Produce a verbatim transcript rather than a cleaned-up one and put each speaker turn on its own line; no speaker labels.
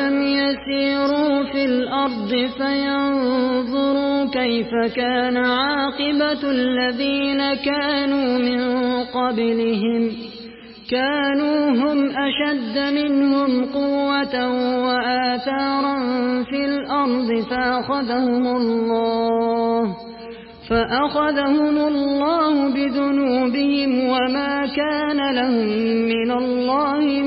أَوَلَمْ يَسِيرُوا فِي الْأَرْضِ فَيَنظُرُوا كَيْفَ كَانَ عَاقِبَةُ الَّذِينَ كَانُوا مِن قَبْلِهِمْ كَانُوا هُمْ أَشَدَّ مِنْهُمْ قُوَّةً وَآثَارًا فِي الْأَرْضِ فَأَخَذَهُمُ اللَّهُ فَأَخَذَهُمُ اللَّهُ بِذُنُوبِهِمْ وَمَا كَانَ لَهُم مِّنَ اللَّهِ